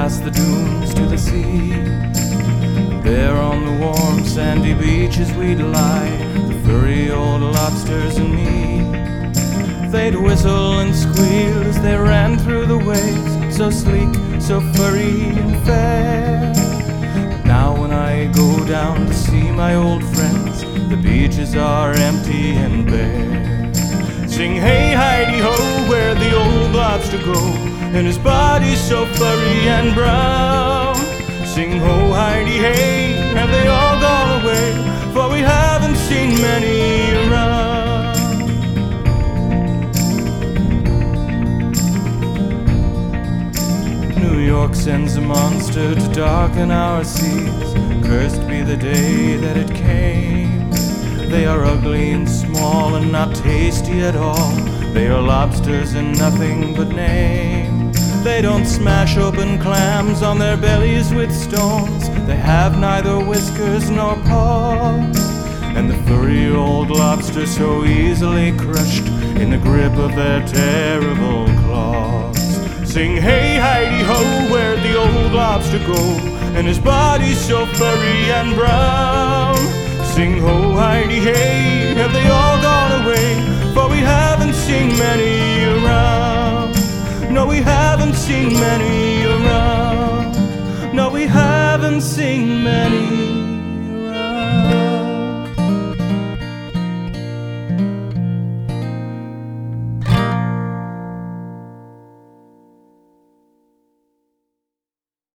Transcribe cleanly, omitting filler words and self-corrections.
past the dunes to the sea. There on the warm sandy beaches we'd lie, the furry old lobsters and me. They'd whistle and squeal as they ran through the waves, so sleek, so furry and fair. But now when I go down to see my old friends, the beaches are empty and bare. Sing hey Heidi-ho, where'd the old lobster go, and his body's so furry and brown. Sing ho Heidi-hey, have they all gone away, for we haven't seen many around. New York sends a monster to darken our seas, cursed be the day that it came. They are ugly and small and not tasty at all, they are lobsters and nothing but name. They don't smash open clams on their bellies with stones, they have neither whiskers nor paws, and the furry old lobster so easily crushed in the grip of their terrible claws. Sing hey Heidi-ho, where'd the old lobster go, and his body's so furry and brown. Sing ho Heidi-hey, have they all gone away, for we haven't seen many around. No, we haven't seen many